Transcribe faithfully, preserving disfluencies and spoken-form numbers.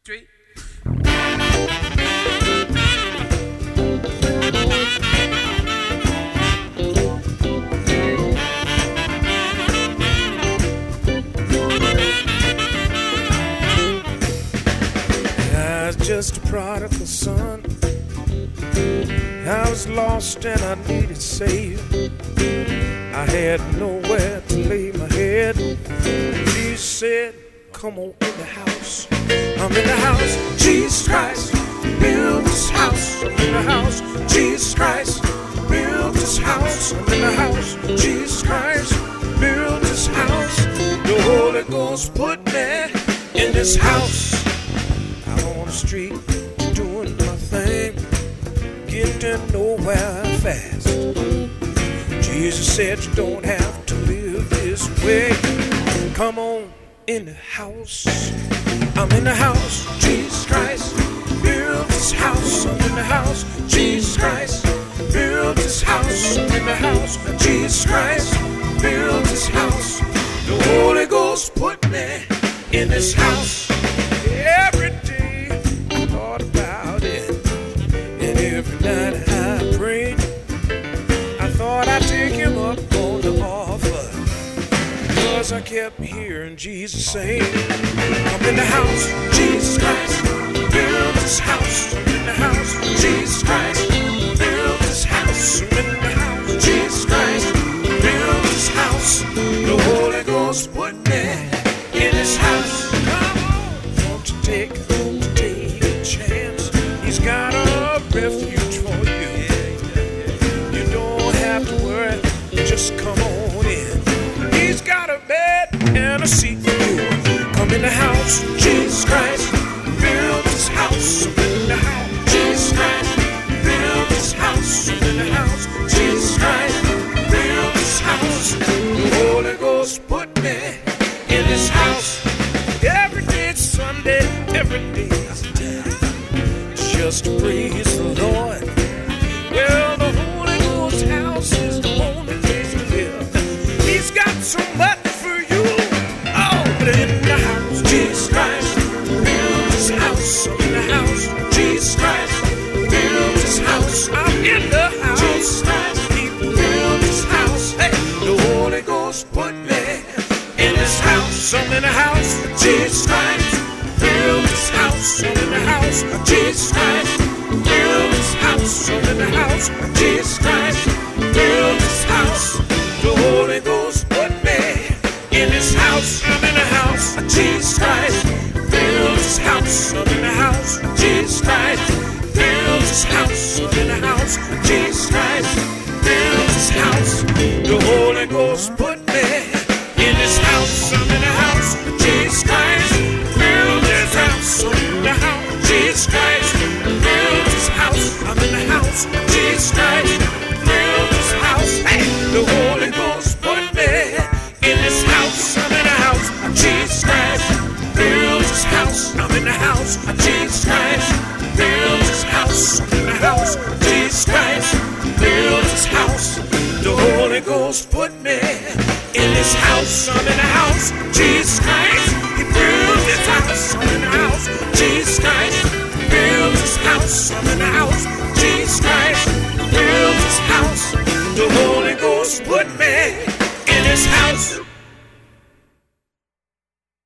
Three. I was just a prodigal son. I was lost and I needed saved. I had nowhere to lay my head. Jesus said, come on in the house. I'm in the house. Jesus Christ, build this house. I'm in the house. Jesus Christ, build this house. I'm in the house. Jesus Christ, build this house. The Holy Ghost put me in this house. Out on the street, doing my thing, getting nowhere fast. Jesus said you don't have to live this way. Come on in the house. I'm in the house. Jesus Christ, build this house. I'm in the house. Jesus Christ, build this house. I'm in the house. Jesus Christ, build this house. The Holy Ghost put me in this house. Every day I thought about it, and every night I prayed. I thought I'd take him up on the offer, because I kept hearing Jesus say, I'm in the house, Jesus Christ, build this house. I'm in the house, Jesus Christ, build this house. I'm in the house, Jesus Christ, build this house. The Holy Ghost put me in this house. Come on, won't you take, take a chance? He's got a refuge for you. You don't have to worry, just come on in. He's got a bed and a seat for you. Come in the house, Jesus Christ, build this house. I'm in the house, Jesus Christ, build this house. I'm in the house, Jesus Christ, build this house. The Holy Ghost put me in this house. Every day it's Sunday, every day is a time just to praise the Lord. Well, the Holy Ghost house is the only place to live. He's got so much for you. Oh, but in the house, Jesus Christ, build this house. I'm in the house, Jesus Christ, build this house. I'm in the house, Jesus Christ, build this house. Hey, the Holy Ghost put me in this house. I'm in the house, Jesus Christ, build this house. I'm in the house, Jesus Christ, build this house. I'm in the house, Jesus Christ, build this house. The Holy Ghost put me in this house. I'm in the house, Jesus Christ, build this house. I'm in the house, Jesus Christ, build this house. I'm in the house, Jesus Christ, build this house. The Holy Ghost put me in this house. I'm in the house, Jesus Christ, build this house. I'm in the house, Jesus Christ, build this house. I'm in the house, Jesus Christ, build this house. Hey, the Holy Ghost put me in this house. I'm in the house, Jesus Christ, build this house. I'm in the house, Jesus Christ, build this house. I'm in the house, Jesus Christ, build this house. The Holy Ghost put me in this house. I'm in the house, Jesus Christ,